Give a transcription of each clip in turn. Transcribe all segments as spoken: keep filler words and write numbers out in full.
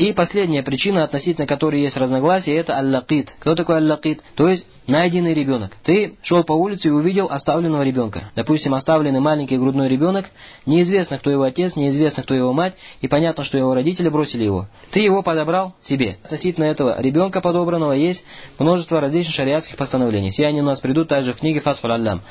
И последняя причина, относительно которой есть разногласия, это аль-лакит. Кто такой аль-лакит? То есть найденный ребенок. Ты шел по улице и увидел оставленного ребенка. Допустим, оставленный маленький грудной ребенок, неизвестно, кто его отец, неизвестно, кто его мать, и понятно, что его родители бросили его. Ты его подобрал себе. Относительно этого ребенка подобранного есть множество различных шариатских постановлений. Все они у нас придут также в книге Фатхуль Аллам.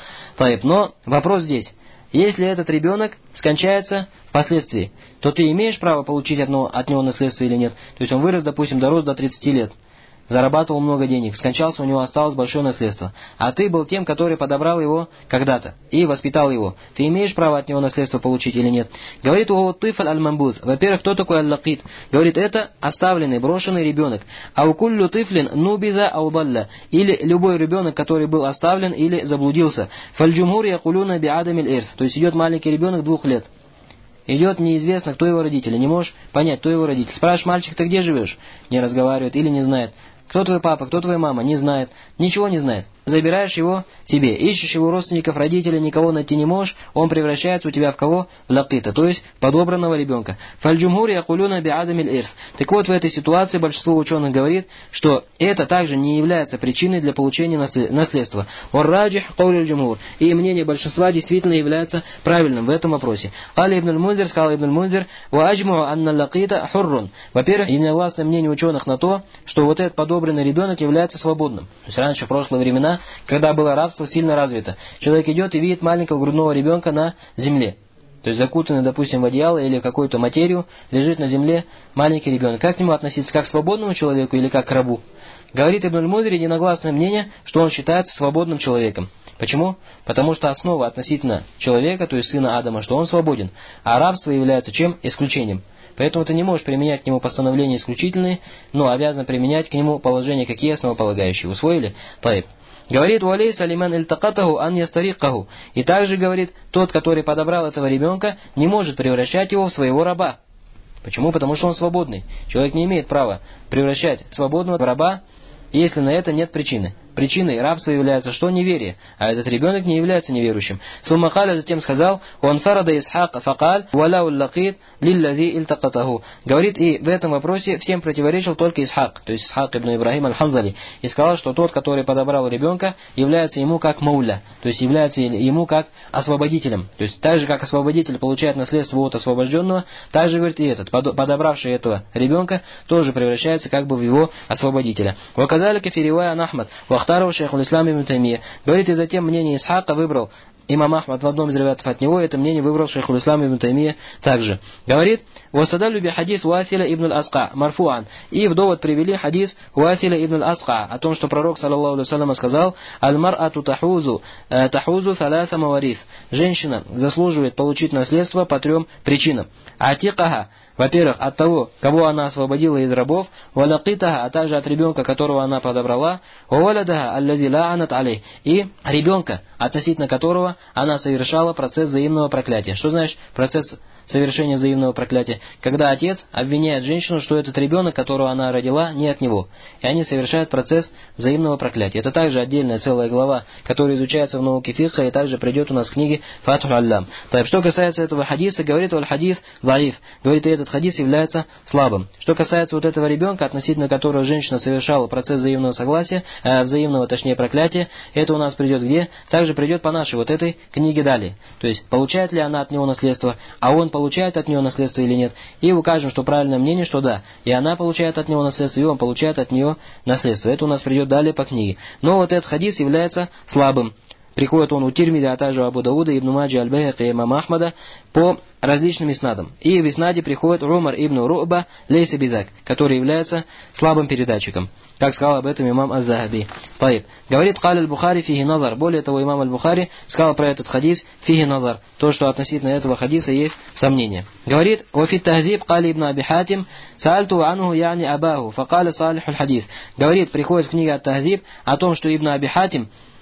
Но вопрос здесь. Если этот ребенок скончается впоследствии, то ты имеешь право получить одно, от него наследство или нет? То есть он вырос, допустим, дорос до тридцати лет, зарабатывал много денег, скончался, у него осталось большое наследство. А ты был тем, который подобрал его когда-то и воспитал его. Ты имеешь право от него наследство получить или нет? Говорит у тыфаль аль-мамбуд. Во-первых, кто такой аль-лакит? Говорит, это оставленный, брошенный ребенок. А у куллю тыфлин нубиза аудалля. Или любой ребенок, который был оставлен или заблудился. Фаль-джумхур якулюна биадамиль ирс. То есть идет маленький ребенок двух лет. Идет неизвестно, кто его родители. Не можешь понять, кто его родитель. Спрашиваешь, мальчик, ты где живешь? Не разговаривает или не знает. Кто твой папа, кто твоя мама? Не знает. Ничего не знает. Забираешь его себе. Ищешь его родственников, родителей, никого найти не можешь. Он превращается у тебя в кого? В лакита, то есть подобранного ребенка. Фаль-джумхур якулюна биадамиль ирс. Так вот, в этой ситуации большинство ученых говорит, что это также не является причиной для получения наследства. Вар-раджих кауль джумхур. И мнение большинства действительно является правильным в этом вопросе. Али ибн аль-Мунзир, сказал ибн аль-Мунзир, ва аджму анна лакита хуррун. Во-первых, единогласное мнение ученых на то, что вот этот подобранный ребенок является свободным. То есть раньше, в прошлые времена, когда было рабство сильно развито, человек идет и видит маленького грудного ребенка на земле. То есть закутанный, допустим, в одеяло или какую-то материю, лежит на земле маленький ребенок. Как к нему относиться? Как к свободному человеку или как к рабу? Говорит Ибн аль-Мудри единогласное мнение, что он считается свободным человеком. Почему? Потому что основа относительно человека, то есть сына Адама, что он свободен. А рабство является чем? Исключением. Поэтому ты не можешь применять к нему постановления исключительные, но обязан применять к нему положения какие основополагающие. Усвоили? Таиб. Говорит, «Уалей салиман ильтакатаху ан ястарикаху». И также говорит, тот, который подобрал этого ребенка, не может превращать его в своего раба. Почему? Потому что он свободный. Человек не имеет права превращать свободного в раба, если на это нет причины. Причиной рабства является что? Неверие. А этот ребенок не является неверующим. Суммахаля затем сказал, «Он фарада Исхак факаль, валяу лакит, лиллади ильтакатаху». Говорит, и в этом вопросе всем противоречил только Исхак, то есть Исхак ибн Ибрахим аль-Ханзали. И сказал, что тот, который подобрал ребенка, является ему как мауля, то есть является ему как освободителем. То есть так же, как освободитель получает наследство от освобожденного, так же, говорит, и этот, подобравший этого ребенка, тоже превращается как бы в его освободителя. «Ваказалика фиривая Ахмад». Вахтаров шейх аль-Ислам ибн Таймия. Говорит, и затем мнение Исхака выбрал имам Ахмад в одном из ревятов от него, это мнение выбрал шейх аль-Ислам ибн Таймия также. Говорит, «Васадалю би хадис Уасиля ибн аль-Асқа, марфуан». И в довод привели хадис Уасиля ибн аль-Асқа, о том, что пророк, саллаллаху алейхи ва саллям, сказал, «Аль-мар'ату тахузу, тахузу саласа маварис». Женщина заслуживает получить наследство по трем причинам. Атикаха, во-первых, от того, кого она освободила из рабов, валакитаха, а также от ребенка, которого она подобрала, валадаха, аллази ла'анат алей, и ребенка, относительно которого она совершала процесс взаимного проклятия. Что значит процесс совершения взаимного проклятия? Когда отец обвиняет женщину, что этот ребенок, которого она родила, не от него. И они совершают процесс взаимного проклятия. Это также отдельная целая глава, которая изучается в науке фикха, и также придет у нас в книге Фатхуль Аллам. Так, что касается этого хадиса, говорит, аль-хадис даиф. Говорит, и этот хадис является слабым. Что касается вот этого ребенка, относительно которого женщина совершала процесс взаимного согласия, э, взаимного, точнее, проклятия, это у нас придет где? Также придет по нашей вот этой книге далее. То есть, получает ли она от него наследство, а он получает от нее наследство или нет. И укажем, что правильное мнение, что да, и она получает от него наследство, и он получает от нее наследство. Это у нас придет далее по книге. Но вот этот хадис является слабым. Приходит он у Тирмиди, а также Абу Дауда, Ибн Маджи, Аль-Байхаки и имама Ахмада по различным иснадам. И в иснаде приходит Умар ибн Ру'ба лейса бизак, который является слабым передатчиком. Как сказал об этом имам Аз-Захаби. Таиб. Говорит Каль аль-Бухари фихи назар. Более того, имам аль-Бухари сказал про этот хадис фихи назар. То, что относительно этого хадиса есть сомнение. Говорит, «Вафи тахзиб Кали ибн Аби Хатим, саальту анху яни абаху, факаля салиху хадис». Говорит, приходит в книге Ат-Тахзиб о том, что Ибн Аби Хатим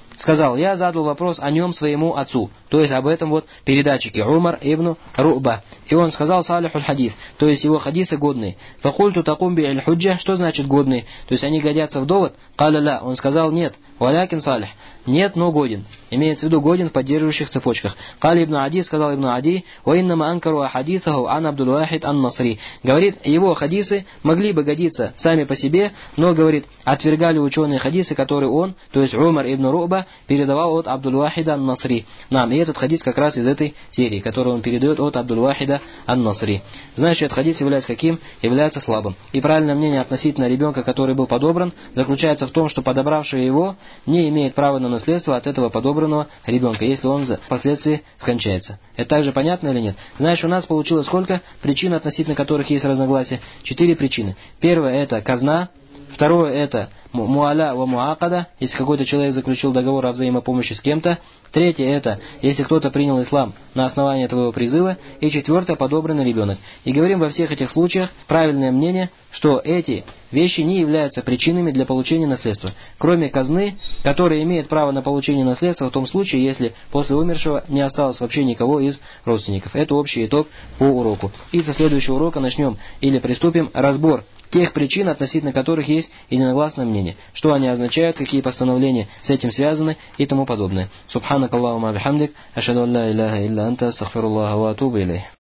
сказал: я задал вопрос о нем своему отцу, то есть об этом вот передатчике Умар ибн Ру'ба. И он сказал: салихуль хадис, то есть его хадисы годные. Факульту такум би аль-худжа, что значит годные? То есть они годятся в довод? Каля ля, он сказал: нет, валякин салих, нет, но годен. Имеется в виду годен в поддерживающих цепочках. Кали ибн Ади, сказал ибн Ади: ваиннама анкару ахадисаху ан Абдул-Вахид ан-Насри. Говорит, его хадисы могли бы годиться сами по себе, но, говорит, отвергали ученые хадисы, которые он, то есть Умар ибн Ру'ба, передавал от Абдул-Вахида ан-Насри. Нам, и этот хадис как раз из этой серии, который он передает от Абдул-Вахида ан-Насри. Значит, этот хадис является каким? Является слабым. И правильное мнение относительно ребенка, который был подобран, заключается в том, что подобравший его не имеет права на наследство от этого подобранного ребенка, если он впоследствии скончается. Это также понятно или нет? Значит, у нас получилось сколько причин, относительно которых есть разногласия? Четыре причины. Первое – это казна. Второе – это муаля ва муакада, если какой-то человек заключил договор о взаимопомощи с кем-то. Третье – это если кто-то принял ислам на основании твоего призыва. И четвертое – подобранный ребенок. И говорим во всех этих случаях правильное мнение, что эти вещи не являются причинами для получения наследства, кроме казны, которая имеет право на получение наследства в том случае, если после умершего не осталось вообще никого из родственников. Это общий итог по уроку. И со следующего урока начнем или приступим разбор тех причин, относительно которых есть единогласное мнение, что они означают, какие постановления с этим связаны и тому подобное. Субханак Аллахума бихамдик, ашхаду ан ла иляха илля анта, астагфируллаха ва атубу илейх.